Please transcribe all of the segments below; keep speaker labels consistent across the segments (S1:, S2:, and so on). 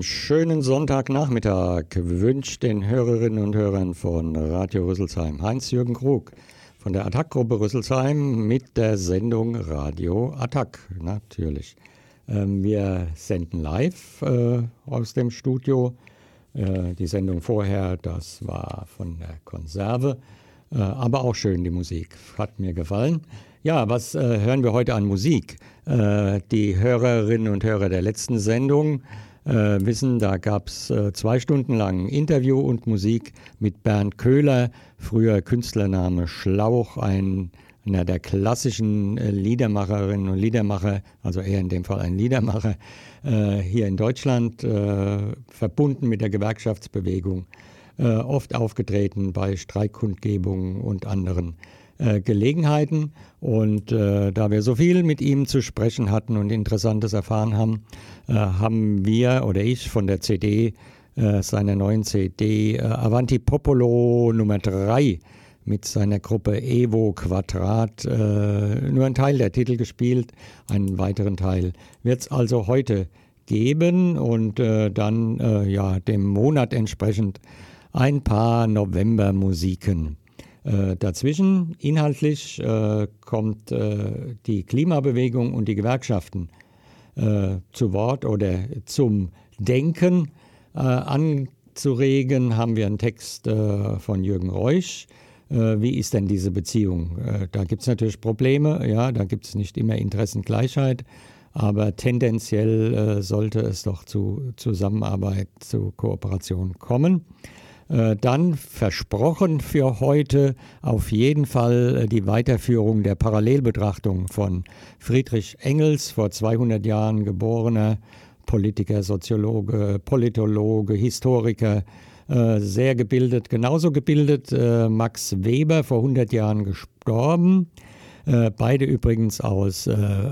S1: Einen schönen Sonntagnachmittag wünscht den Hörerinnen und Hörern von Radio Rüsselsheim Heinz-Jürgen Krug von der Attac-Gruppe Rüsselsheim mit der Sendung Radio Attac, natürlich. Wir senden live aus dem Studio. Die Sendung vorher, das war von der Konserve, aber auch schön die Musik, hat mir gefallen. Ja, was hören wir heute an Musik? Die Hörerinnen und Hörer der letzten Sendung wissen, da gab es 2 Stunden lang Interview und Musik mit Bernd Köhler, früher Künstlername Schlauch, einer der klassischen Liedermacherinnen und Liedermacher, also eher in dem Fall ein Liedermacher, hier in Deutschland, verbunden mit der Gewerkschaftsbewegung, oft aufgetreten bei Streikkundgebungen und anderen Gelegenheiten. Und da wir so viel mit ihm zu sprechen hatten und Interessantes erfahren haben, haben wir oder ich von der CD, seiner neuen CD Avanti Popolo Nummer 3 mit seiner Gruppe Evo Quadrat nur einen Teil der Titel gespielt. Einen weiteren Teil wird es also heute geben und dann dem Monat entsprechend ein paar Novembermusiken. Dazwischen inhaltlich kommt die Klimabewegung und die Gewerkschaften zu Wort oder zum Denken anzuregen. Haben wir einen Text von Jürgen Reusch. Wie ist denn diese Beziehung? Da gibt es natürlich Probleme, ja, da gibt es nicht immer Interessengleichheit, aber tendenziell sollte es doch zu Zusammenarbeit, zu Kooperation kommen. Dann versprochen für heute auf jeden Fall die Weiterführung der Parallelbetrachtung von Friedrich Engels, vor 200 Jahren geborener Politiker, Soziologe, Politologe, Historiker, sehr gebildet, genauso gebildet Max Weber, vor 100 Jahren gestorben. Beide übrigens aus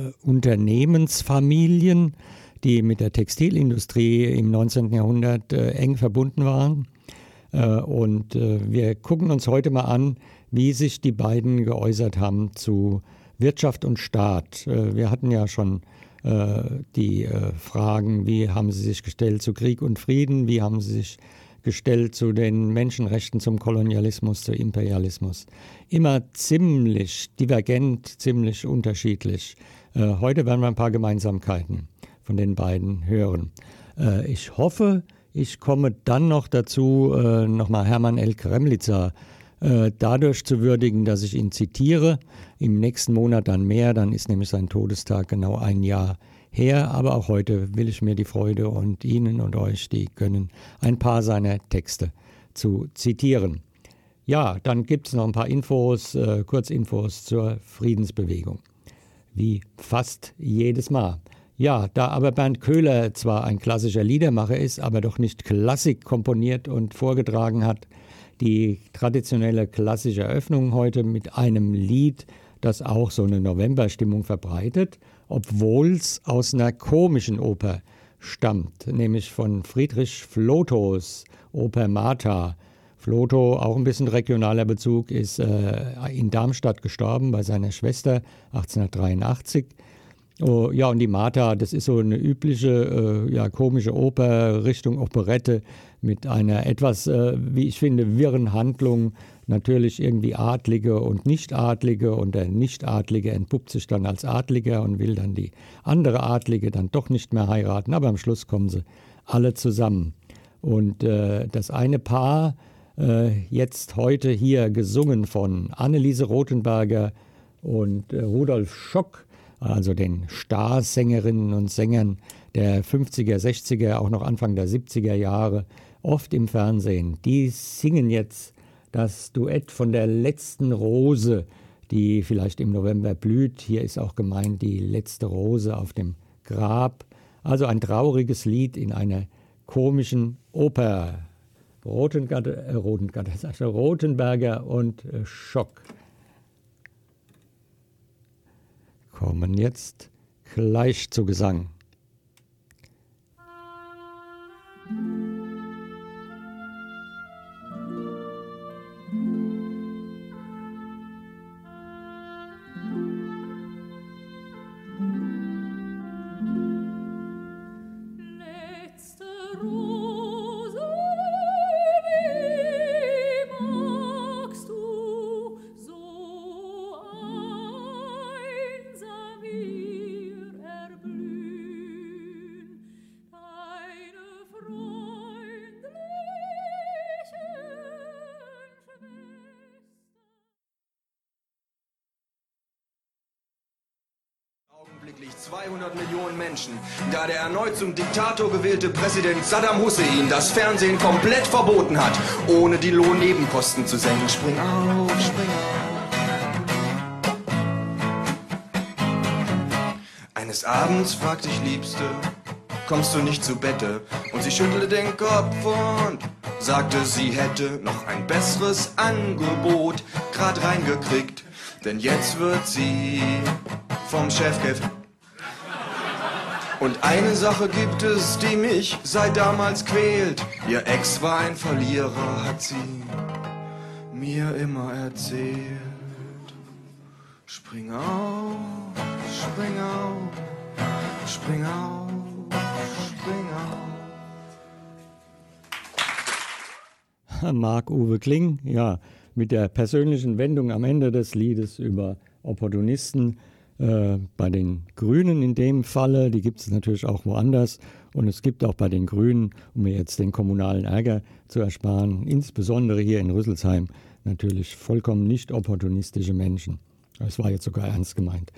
S1: Unternehmensfamilien, die mit der Textilindustrie im 19. Jahrhundert eng verbunden waren. Und wir gucken uns heute mal an, wie sich die beiden geäußert haben zu Wirtschaft und Staat. Wir hatten ja schon die Fragen, wie haben sie sich gestellt zu Krieg und Frieden, wie haben sie sich gestellt zu den Menschenrechten, zum Kolonialismus, zu Imperialismus. Immer ziemlich divergent, ziemlich unterschiedlich. Heute werden wir ein paar Gemeinsamkeiten von den beiden hören. Ich hoffe, ich komme dann noch dazu, nochmal Hermann L. Kremlitzer dadurch zu würdigen, dass ich ihn zitiere. Im nächsten Monat dann mehr, dann ist nämlich sein Todestag genau 1 Jahr her. Aber auch heute will ich mir die Freude und Ihnen und euch die gönnen, ein paar seiner Texte zu zitieren. Ja, dann gibt es noch ein paar Infos, Kurzinfos zur Friedensbewegung. Wie fast jedes Mal. Ja, da aber Bernd Köhler zwar ein klassischer Liedermacher ist, aber doch nicht Klassik komponiert und vorgetragen hat, die traditionelle klassische Eröffnung heute mit einem Lied, das auch so eine Novemberstimmung verbreitet, obwohl es aus einer komischen Oper stammt, nämlich von Friedrich Flotows Oper Martha. Flotow, auch ein bisschen regionaler Bezug, ist in Darmstadt gestorben bei seiner Schwester 1883. Oh, ja, und die Martha, das ist so eine übliche, komische Oper, Richtung Operette mit einer etwas, wie ich finde, wirren Handlung. Natürlich irgendwie Adlige und Nichtadlige und der Nichtadlige entpuppt sich dann als Adliger und will dann die andere Adlige dann doch nicht mehr heiraten. Aber am Schluss kommen sie alle zusammen. Und das eine Paar, jetzt heute hier gesungen von Anneliese Rothenberger und Rudolf Schock, also den Starsängerinnen und Sängern der 50er, 60er, auch noch Anfang der 70er Jahre, oft im Fernsehen. Die singen jetzt das Duett von der letzten Rose, die vielleicht im November blüht. Hier ist auch gemeint die letzte Rose auf dem Grab. Also ein trauriges Lied in einer komischen Oper. Rothenberger und Schock kommen jetzt gleich zu Gesang.
S2: Letzte Augenblicklich 200 Millionen Menschen, da der erneut zum Diktator gewählte Präsident Saddam Hussein das Fernsehen komplett verboten hat, ohne die Lohnnebenkosten zu senken. Spring auf, spring auf. Eines Abends fragte ich Liebste, kommst du nicht zu Bette? Und sie schüttelte den Kopf und sagte, sie hätte noch ein besseres Angebot grad reingekriegt, denn jetzt wird sie vom Chefchef. Und eine Sache gibt es, die mich seit damals quält. Ihr Ex war ein Verlierer, hat sie mir immer erzählt. Spring auf, spring auf, spring auf, spring auf.
S1: Marc-Uwe Kling, ja, mit der persönlichen Wendung am Ende des Liedes über Opportunisten bei den Grünen in dem Falle, die gibt es natürlich auch woanders und es gibt auch bei den Grünen, um mir jetzt den kommunalen Ärger zu ersparen, insbesondere hier in Rüsselsheim, natürlich vollkommen nicht opportunistische Menschen. Das war jetzt sogar ernst gemeint.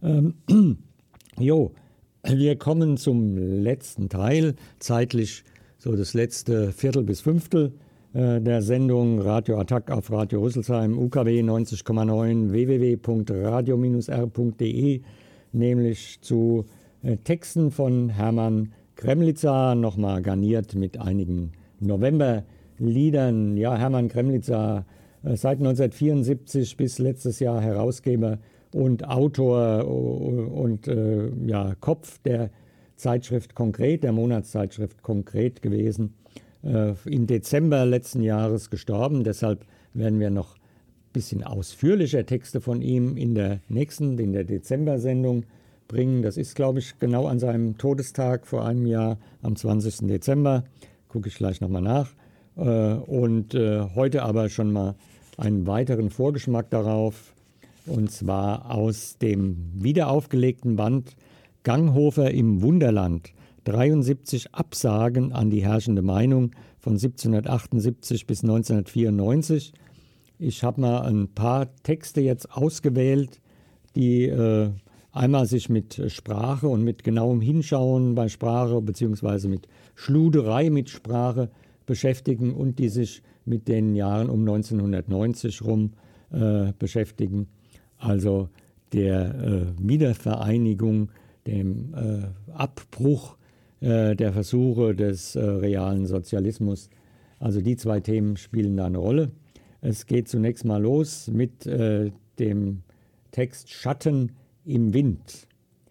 S1: Wir kommen zum letzten Teil, zeitlich so das letzte Viertel bis Fünftel der Sendung Radio Attack auf Radio Rüsselsheim, UKW 90,9, www.radio-r.de, nämlich zu Texten von Hermann Kremlitzer, nochmal garniert mit einigen Novemberliedern. Ja, Hermann Kremlitzer, seit 1974 bis letztes Jahr Herausgeber und Autor und Kopf der Zeitschrift Konkret, der Monatszeitschrift Konkret gewesen. Im Dezember letzten Jahres gestorben. Deshalb werden wir noch ein bisschen ausführlicher Texte von ihm in der Dezember-Sendung bringen. Das ist, glaube ich, genau an seinem Todestag vor einem Jahr, am 20. Dezember. Gucke ich gleich nochmal nach. Heute aber schon mal einen weiteren Vorgeschmack darauf. Und zwar aus dem wiederaufgelegten Band Ganghofer im Wunderland. 73 Absagen an die herrschende Meinung von 1778 bis 1994. Ich habe mal ein paar Texte jetzt ausgewählt, die einmal sich mit Sprache und mit genauem Hinschauen bei Sprache beziehungsweise mit Schluderei mit Sprache beschäftigen und die sich mit den Jahren um 1990 rum beschäftigen. Also der Wiedervereinigung, dem Abbruch der Versuche des realen Sozialismus. Also die zwei Themen spielen da eine Rolle. Es geht zunächst mal los mit dem Text Schatten im Wind.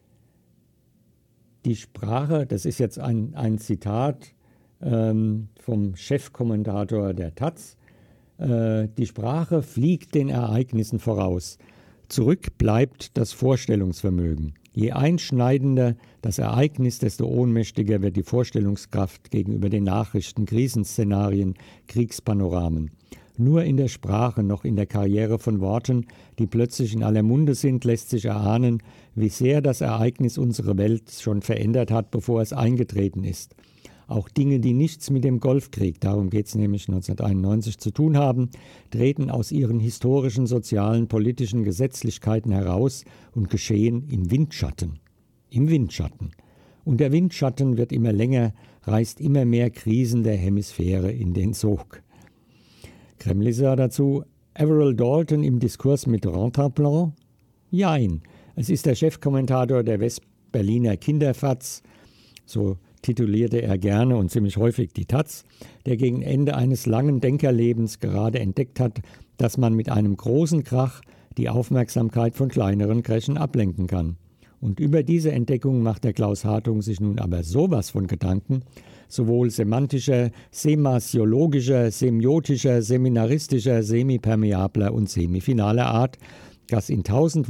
S1: Die Sprache, das ist jetzt ein Zitat vom Chefkommentator der taz, die Sprache fliegt den Ereignissen voraus. Zurück bleibt das Vorstellungsvermögen. Je einschneidender das Ereignis, desto ohnmächtiger wird die Vorstellungskraft gegenüber den Nachrichten, Krisenszenarien, Kriegspanoramen. Nur in der Sprache, noch in der Karriere von Worten, die plötzlich in aller Munde sind, lässt sich erahnen, wie sehr das Ereignis unsere Welt schon verändert hat, bevor es eingetreten ist. Auch Dinge, die nichts mit dem Golfkrieg, darum geht es nämlich 1991, zu tun haben, treten aus ihren historischen, sozialen, politischen Gesetzlichkeiten heraus und geschehen im Windschatten. Im Windschatten. Und der Windschatten wird immer länger, reißt immer mehr Krisen der Hemisphäre in den Sog. Kremlitzer dazu, Averell Dalton im Diskurs mit Rantanplan? Jein. Es ist der Chefkommentator der Westberliner Kinderfatz, so titulierte er gerne und ziemlich häufig die taz, der gegen Ende eines langen Denkerlebens gerade entdeckt hat, dass man mit einem großen Krach die Aufmerksamkeit von kleineren Krächen ablenken kann. Und über diese Entdeckung macht der Klaus Hartung sich nun aber sowas von Gedanken, sowohl semantischer, semasiologischer, semiotischer, seminaristischer, semipermeabler und semifinaler Art, dass in 1000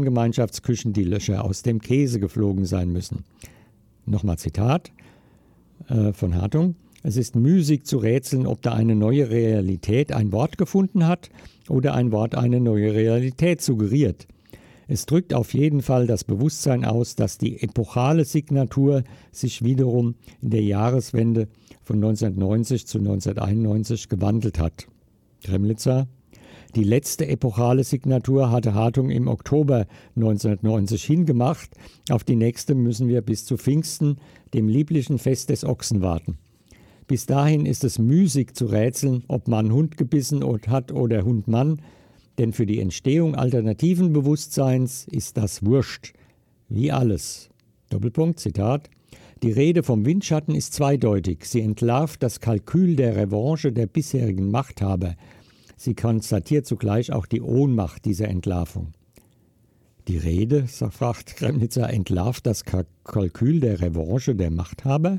S1: Wohngemeinschaftsküchen die Löcher aus dem Käse geflogen sein müssen. Nochmal Zitat. von Hartung. Es ist müßig zu rätseln, ob da eine neue Realität ein Wort gefunden hat oder ein Wort eine neue Realität suggeriert. Es drückt auf jeden Fall das Bewusstsein aus, dass die epochale Signatur sich wiederum in der Jahreswende von 1990 zu 1991 gewandelt hat. Kremlitzer: Die letzte epochale Signatur hatte Hartung im Oktober 1990 hingemacht. Auf die nächste müssen wir bis zu Pfingsten, dem lieblichen Fest des Ochsen, warten. Bis dahin ist es müßig zu rätseln, ob Mann Hund gebissen hat oder Hund Mann, denn für die Entstehung alternativen Bewusstseins ist das wurscht. Wie alles. Doppelpunkt, Zitat: Die Rede vom Windschatten ist zweideutig. Sie entlarvt das Kalkül der Revanche der bisherigen Machthaber. Sie konstatiert zugleich auch die Ohnmacht dieser Entlarvung. Die Rede, fragt Kremlitzer, entlarvt das Kalkül der Revanche der Machthaber?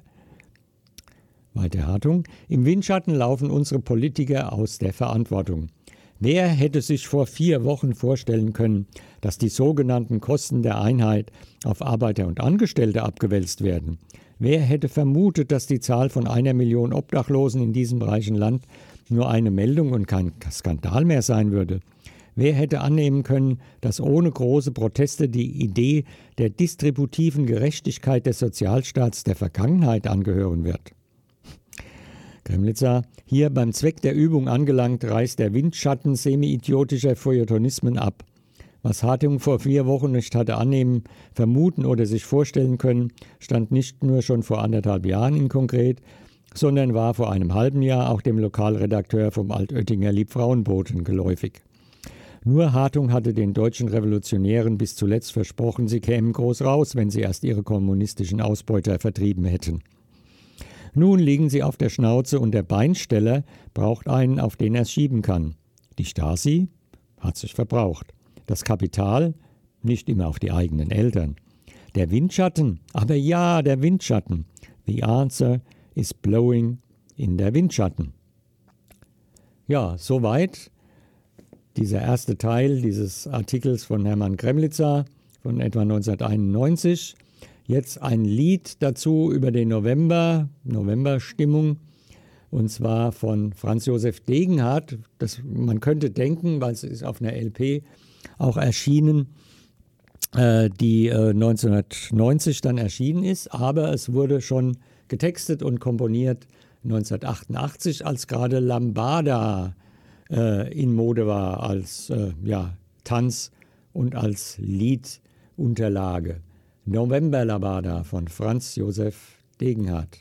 S1: Weiter Hartung: Im Windschatten laufen unsere Politiker aus der Verantwortung. Wer hätte sich vor 4 Wochen vorstellen können, dass die sogenannten Kosten der Einheit auf Arbeiter und Angestellte abgewälzt werden? Wer hätte vermutet, dass die Zahl von 1 Million Obdachlosen in diesem reichen Land nur eine Meldung und kein Skandal mehr sein würde? Wer hätte annehmen können, dass ohne große Proteste die Idee der distributiven Gerechtigkeit des Sozialstaats der Vergangenheit angehören wird? Kremlitzer: Hier beim Zweck der Übung angelangt, reißt der Windschatten semi-idiotischer Feuilletonismen ab. Was Hartung vor 4 Wochen nicht hatte annehmen, vermuten oder sich vorstellen können, stand nicht nur schon vor 1,5 Jahren in konkret, sondern war vor einem halben Jahr auch dem Lokalredakteur vom Altöttinger Liebfrauenboten geläufig. Nur Hartung hatte den deutschen Revolutionären bis zuletzt versprochen, sie kämen groß raus, wenn sie erst ihre kommunistischen Ausbeuter vertrieben hätten. Nun liegen sie auf der Schnauze und der Beinsteller braucht einen, auf den er es schieben kann. Die Stasi hat sich verbraucht. Das Kapital nicht immer auf die eigenen Eltern. Der Windschatten, aber ja, der Windschatten. The answer is blowing in der Windschatten. Ja, soweit dieser erste Teil dieses Artikels von Hermann Kremlitzer von etwa 1991. Jetzt ein Lied dazu über den Novemberstimmung, und zwar von Franz Josef Degenhardt. Man könnte denken, weil es ist auf einer LP auch erschienen, die 1990 dann erschienen ist, aber es wurde schon getextet und komponiert 1988, als gerade Lambada in Mode war, als Tanz und als Liedunterlage. November Lambada von Franz Josef Degenhardt.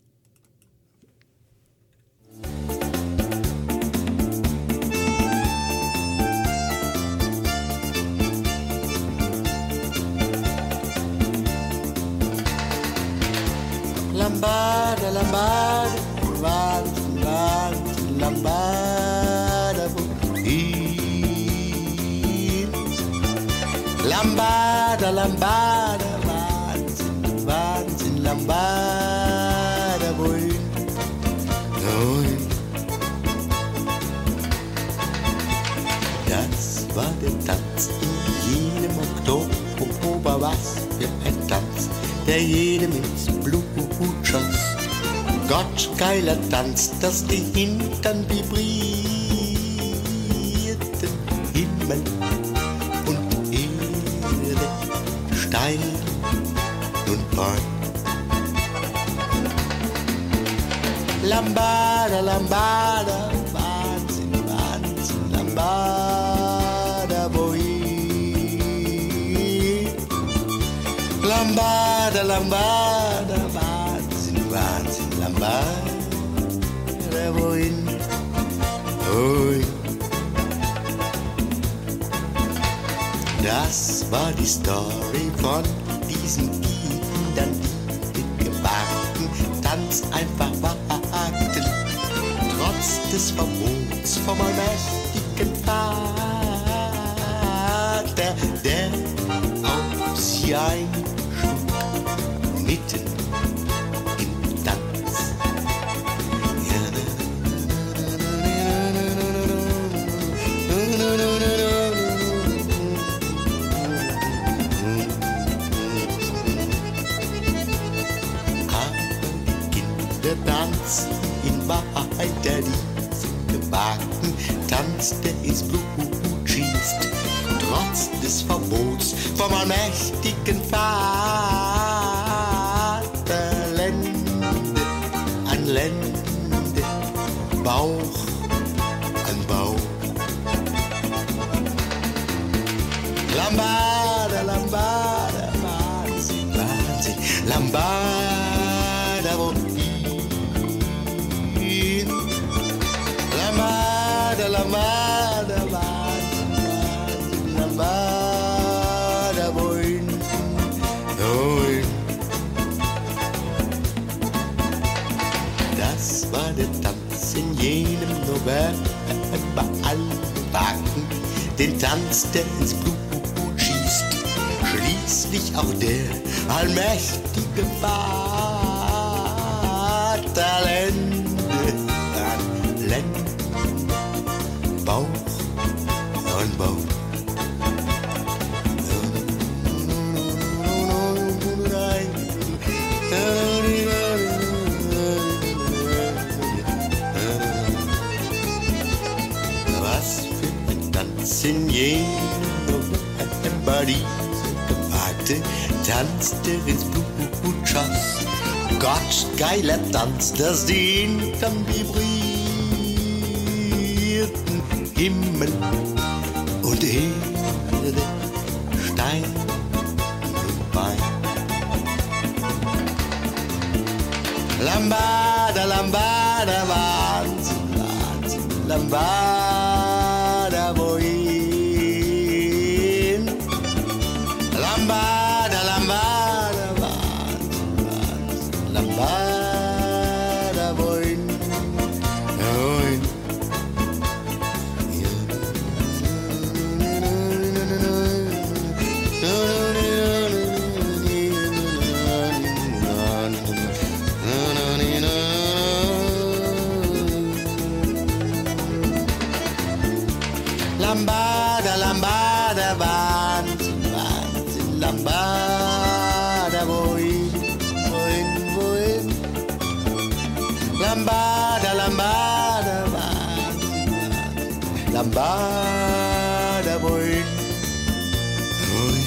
S3: Lambada, lambada, lambada, lambada, lambada, lambada, Wahnsinn, lambada, wohin, wohin. Das war der Tanz in jedem Oktober, was für ein Tanz, der jedem ins Blut schoss. Gott, geiler Tanz, dass die Hintern vibrierten, Himmel und Erde, Stein und Bein. Lambada, lambada, Wahnsinn, Wahnsinn, lambada, wohin? Lambada, lambada, Wahnsinn, Wahnsinn, lambada, wohin? Wohin? Das war die Story von diesen Kindern, die mit gewagten Tanz einfach wagten, trotz des Verbots vom allmächtigen Vater, der auf sie einschlug, mitten im Tanz. tanzen in Wahrheit der gewagten Tanz, der ins Blut schießt, trotz des Verbots vom allmächtigen Vaterlände an Lände, Bauch an Bauch. Lambada, Lambada, Wahnsinn, Wahnsinn, Lambada, wohin? Lambada, Lambada, Wahnsinn, Wahnsinn, Lambada, wohin? Wohin? Das war der Tanz in jenem November, alle wagen den Tanz, der ins Blut schießt, schließlich auch der allmächtige Vaterlände an Lände, Bauch an Bauch. Was für ein Tanz in jenem November, diese gewagte Tanz, der ins Blut schoss. Gott, geiler Tanz, dass die hinterm vibrierten Himmel und Erde, Stein und Bein. Lambada, Lambada, Wahnsinn, Wahnsinn, Lambada, wohin? Lambada, Lambada, Wahnsinn, Wahnsinn, Lambada, wohin? Wohin? Lambada, Lambada, Wahnsinn, Wahnsinn, Lambada, wohin, wohin, wohin? Lambada, Lambada, Wahnsinn, Wahnsinn, Lambada, wohin, wohin?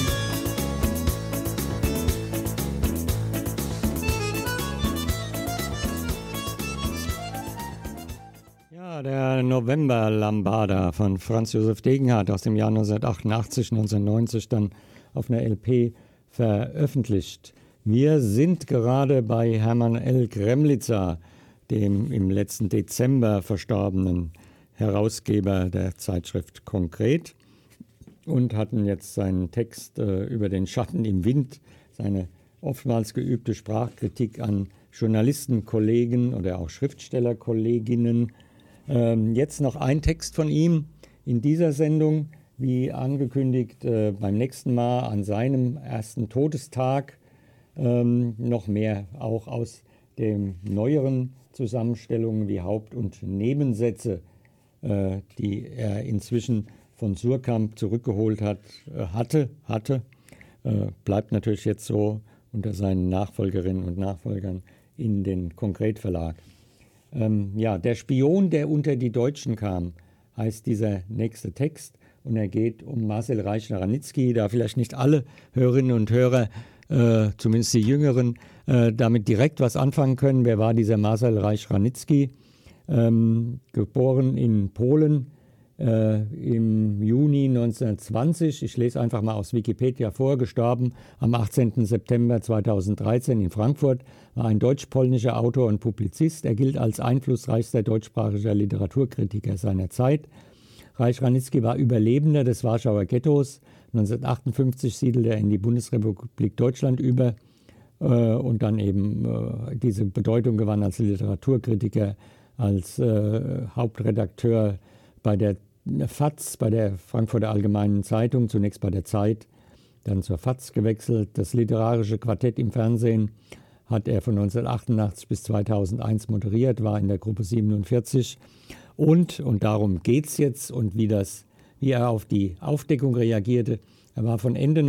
S1: Ja, der November Lambada von Franz Josef Degenhardt aus dem Jahr 1988, 1990 dann auf einer LP veröffentlicht. Wir sind gerade bei Hermann L. Gremlica, dem im letzten Dezember verstorbenen Herausgeber der Zeitschrift Konkret, und hatten jetzt seinen Text über den Schatten im Wind, seine oftmals geübte Sprachkritik an Journalistenkollegen oder auch Schriftstellerkolleginnen. Jetzt noch ein Text von ihm in dieser Sendung, wie angekündigt, beim nächsten Mal an seinem ersten Todestag. Noch mehr auch aus den neueren Zusammenstellungen wie Haupt- und Nebensätze, die er inzwischen von Suhrkamp zurückgeholt hatte. Bleibt natürlich jetzt so unter seinen Nachfolgerinnen und Nachfolgern in den Konkretverlag. Der Spion, der unter die Deutschen kam, heißt dieser nächste Text, und er geht um Marcel Reich-Ranitzky, da vielleicht nicht alle Hörerinnen und Hörer, zumindest die Jüngeren, damit direkt was anfangen können. Wer war dieser Marcel Reich-Ranitzky? Geboren in Polen im Juni 1920, ich lese einfach mal aus Wikipedia vor, gestorben am 18. September 2013 in Frankfurt, war ein deutsch-polnischer Autor und Publizist. Er gilt als einflussreichster deutschsprachiger Literaturkritiker seiner Zeit. Reich-Ranitzky war Überlebender des Warschauer Ghettos. 1958 siedelte er in die Bundesrepublik Deutschland über und dann eben diese Bedeutung gewann als Literaturkritiker, als Hauptredakteur bei der FAZ, bei der Frankfurter Allgemeinen Zeitung, zunächst bei der Zeit, dann zur FAZ gewechselt. Das literarische Quartett im Fernsehen hat er von 1988 bis 2001 moderiert, war in der Gruppe 47. Und darum geht es jetzt und wie er auf die Aufdeckung reagierte. Er war von Ende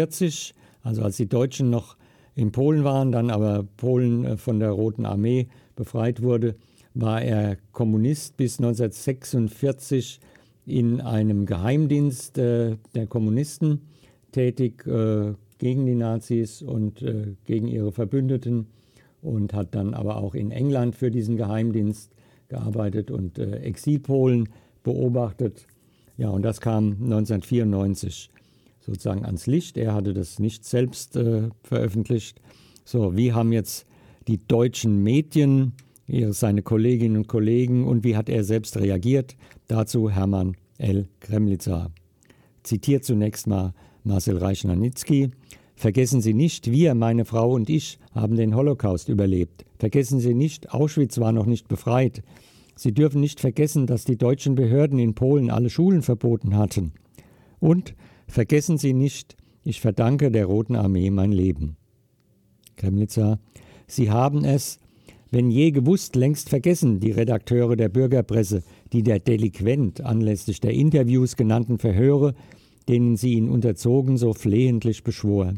S1: 1944, also als die Deutschen noch in Polen waren, dann aber Polen von der Roten Armee befreit wurde, war er Kommunist bis 1946 in einem Geheimdienst der Kommunisten tätig gegen die Nazis und gegen ihre Verbündeten und hat dann aber auch in England für diesen Geheimdienst gearbeitet und Exilpolen beobachtet. Ja, und das kam 1994 sozusagen ans Licht. Er hatte das nicht selbst veröffentlicht. So, wie haben jetzt die deutschen Medien, seine Kolleginnen und Kollegen und wie hat er selbst reagiert? Dazu Hermann L. Kremlitzer. Zitiert zunächst mal Marcel Reich-Ranitzky. Vergessen Sie nicht, wir, meine Frau und ich, haben den Holocaust überlebt. Vergessen Sie nicht, Auschwitz war noch nicht befreit. Sie dürfen nicht vergessen, dass die deutschen Behörden in Polen alle Schulen verboten hatten. Und vergessen Sie nicht, ich verdanke der Roten Armee mein Leben. Kremlitzer. Sie haben es, wenn je gewusst, längst vergessen, die Redakteure der Bürgerpresse, die der Delinquent anlässlich der Interviews genannten Verhöre, denen sie ihn unterzogen, so flehentlich beschwor.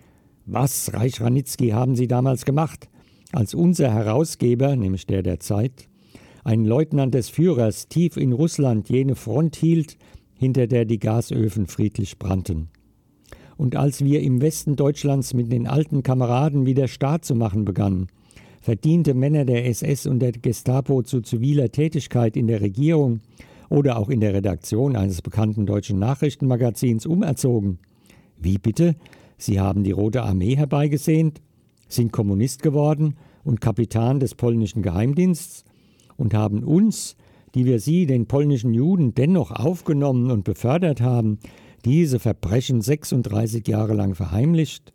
S1: Was, Reich-Ranitzky, haben Sie damals gemacht, als unser Herausgeber, nämlich der Zeit, ein Leutnant des Führers tief in Russland jene Front hielt, hinter der die Gasöfen friedlich brannten? Und als wir im Westen Deutschlands mit den alten Kameraden wieder Staat zu machen begannen, verdiente Männer der SS und der Gestapo zu ziviler Tätigkeit in der Regierung oder auch in der Redaktion eines bekannten deutschen Nachrichtenmagazins umerzogen. Wie bitte? Sie haben die Rote Armee herbeigesehnt, sind Kommunist geworden und Kapitän des polnischen Geheimdienstes und haben uns, die wir Sie, den polnischen Juden, dennoch aufgenommen und befördert haben, diese Verbrechen 36 Jahre lang verheimlicht?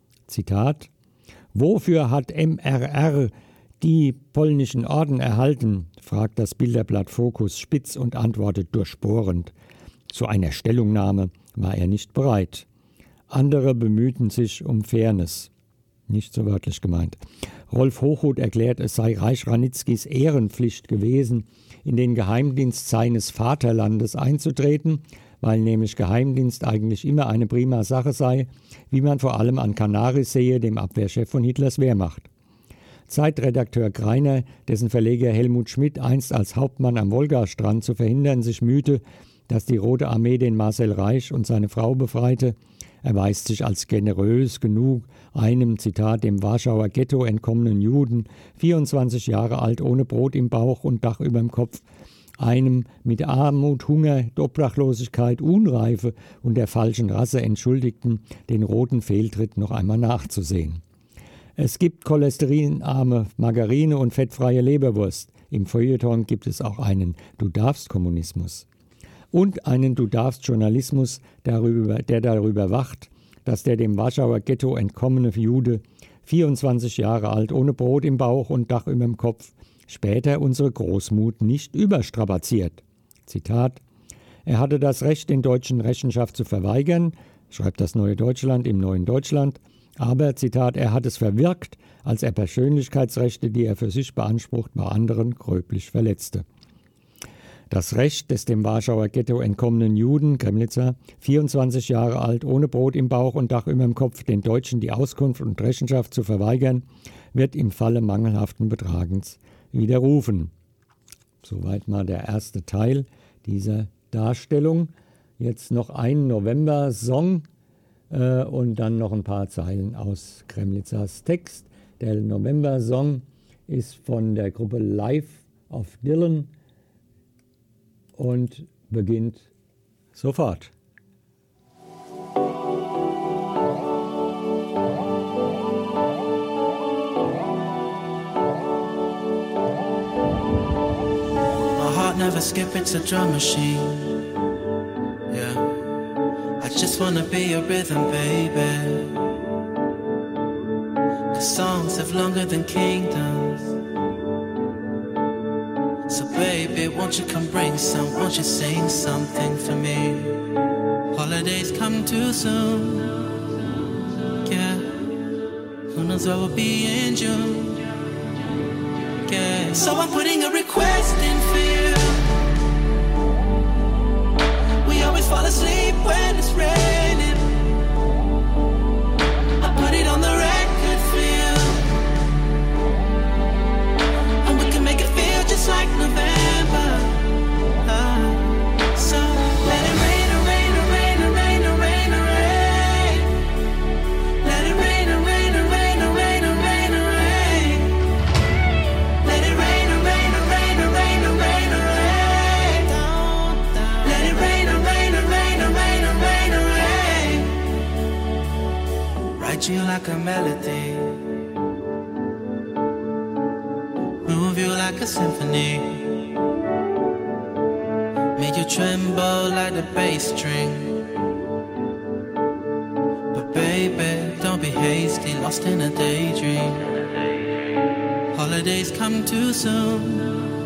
S1: Zitat: Wofür hat MRR die polnischen Orden erhalten? Fragt das Bilderblatt Focus spitz und antwortet durchbohrend. Zu einer Stellungnahme war er nicht bereit. Andere bemühten sich um Fairness. Nicht so wörtlich gemeint. Rolf Hochhuth erklärt, es sei Reich-Ranitzkys Ehrenpflicht gewesen, in den Geheimdienst seines Vaterlandes einzutreten, weil nämlich Geheimdienst eigentlich immer eine prima Sache sei, wie man vor allem an Canaris sehe, dem Abwehrchef von Hitlers Wehrmacht. Zeitredakteur Greiner, dessen Verleger Helmut Schmidt einst als Hauptmann am Wolgastrand zu verhindern sich mühte, dass die Rote Armee den Marcel Reich und seine Frau befreite, erweist sich als generös genug, einem, Zitat, dem Warschauer Ghetto entkommenen Juden, 24 Jahre alt, ohne Brot im Bauch und Dach überm Kopf, einem mit Armut, Hunger, Obdachlosigkeit, Unreife und der falschen Rasse Entschuldigten, den roten Fehltritt noch einmal nachzusehen. Es gibt cholesterinarme Margarine und fettfreie Leberwurst. Im Feuilleton gibt es auch einen Du-darfst-Kommunismus. Und einen Du-darfst-Journalismus, der darüber wacht, dass der dem Warschauer Ghetto entkommene Jude, 24 Jahre alt, ohne Brot im Bauch und Dach überm Kopf, später unsere Großmut nicht überstrapaziert. Zitat: Er hatte das Recht, den Deutschen Rechenschaft zu verweigern, schreibt das Neue Deutschland im Neuen Deutschland, aber, Zitat, er hat es verwirkt, als er Persönlichkeitsrechte, die er für sich beansprucht, bei anderen gröblich verletzte. Das Recht des dem Warschauer Ghetto entkommenen Juden, Kremlitzer, 24 Jahre alt, ohne Brot im Bauch und Dach überm Kopf, den Deutschen die Auskunft und Rechenschaft zu verweigern, wird im Falle mangelhaften Betragens widerrufen. Soweit mal der erste Teil dieser Darstellung. Jetzt noch ein November-Song und dann noch ein paar Zeilen aus Kremlitzers Text. Der November-Song ist von der Gruppe Life of Dylan und beginnt sofort.
S4: Never skip, it's a drum machine. Yeah, I just wanna be a rhythm, baby. 'Cause songs have longer than kingdoms. So baby, won't you come bring some? Won't you sing something for me? Holidays come too soon. Yeah, who knows what will be in June? Yeah, so I'm putting a request in for you. We always fall asleep when it's raining. I put it on the record for you. like a melody. Move you like a symphony. Make you tremble like the bass string. But baby, don't be hasty, lost in a daydream. Holidays come too soon.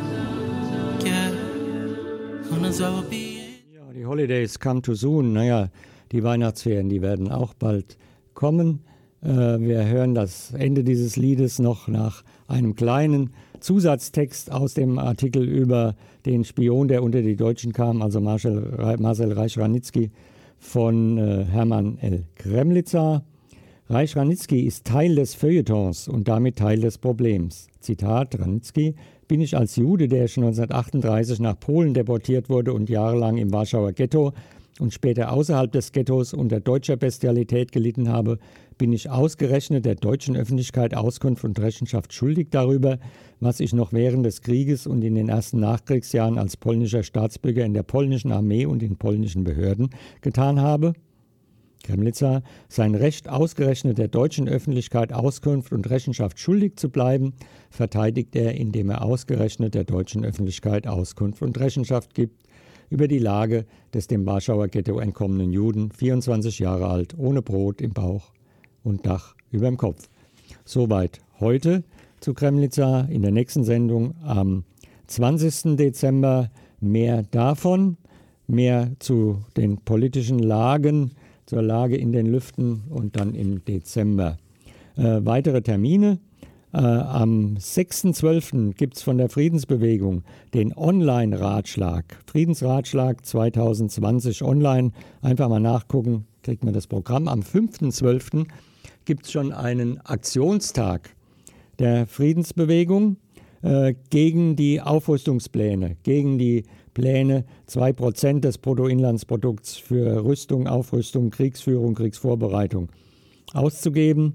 S4: Yeah, who knows what will be.
S1: Ja, die Holidays come too soon. Naja, die Weihnachtsferien, die werden auch bald kommen. Wir hören das Ende dieses Liedes noch nach einem kleinen Zusatztext aus dem Artikel über den Spion, der unter die Deutschen kam, also Marcel Reich-Ranitzky von Hermann L. Kremlitzer. Reich-Ranitzky ist Teil des Feuilletons und damit Teil des Problems. Zitat Ranitzky: Bin ich als Jude, der schon 1938 nach Polen deportiert wurde und jahrelang im Warschauer Ghetto und später außerhalb des Ghettos unter deutscher Bestialität gelitten habe, bin ich ausgerechnet der deutschen Öffentlichkeit Auskunft und Rechenschaft schuldig darüber, was ich noch während des Krieges und in den ersten Nachkriegsjahren als polnischer Staatsbürger in der polnischen Armee und in polnischen Behörden getan habe? Kremlitzer: Sein Recht, ausgerechnet der deutschen Öffentlichkeit Auskunft und Rechenschaft schuldig zu bleiben, verteidigt er, indem er ausgerechnet der deutschen Öffentlichkeit Auskunft und Rechenschaft gibt über die Lage des dem Warschauer Ghetto entkommenen Juden, 24 Jahre alt, ohne Brot im Bauch und Dach über dem Kopf. Soweit heute zu Kremlitzer. In der nächsten Sendung am 20. Dezember mehr davon, mehr zu den politischen Lagen, zur Lage in den Lüften und dann im Dezember. Weitere Termine. Am 6.12. gibt es von der Friedensbewegung den Online-Ratschlag. Friedensratschlag 2020 online. Einfach mal nachgucken, kriegt man das Programm. Am 5.12. gibt es schon einen Aktionstag der Friedensbewegung gegen die Aufrüstungspläne, gegen die Pläne, 2% des Bruttoinlandsprodukts für Rüstung, Aufrüstung, Kriegsführung, Kriegsvorbereitung auszugeben.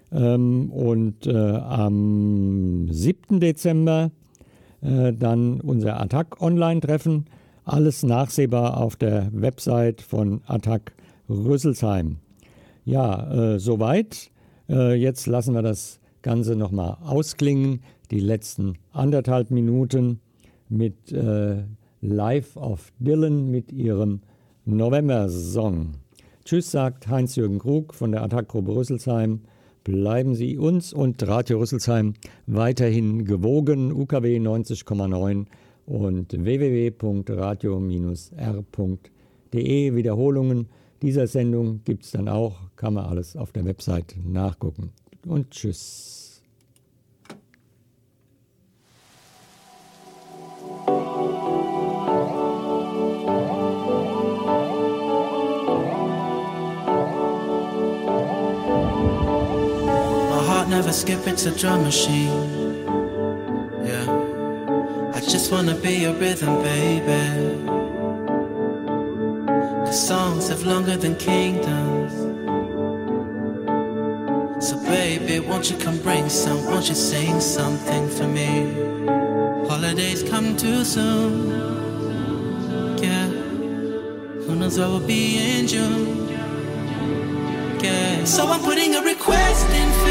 S1: Und am 7. Dezember dann unser Attac-Online-Treffen. Alles nachsehbar auf der Website von Attac Rüsselsheim. Ja, soweit. Jetzt lassen wir das Ganze nochmal ausklingen. Die letzten 1,5 Minuten mit Life of Dylan mit ihrem November-Song. Tschüss, sagt Heinz-Jürgen Krug von der Attac-Gruppe Rüsselsheim. Bleiben Sie uns und Radio Rüsselsheim weiterhin gewogen. UKW 90,9 und www.radio-r.de. Wiederholungen dieser Sendung gibt es dann auch. Kann man alles auf der Website nachgucken. Und tschüss.
S4: Never skip, it's a drum machine. Yeah, I just wanna be a rhythm, baby. 'Cause songs live longer than kingdoms. So baby, won't you come bring some, won't you sing something for me? Holidays come too soon. Yeah, who knows what will be in June? Yeah, so I'm putting a request in for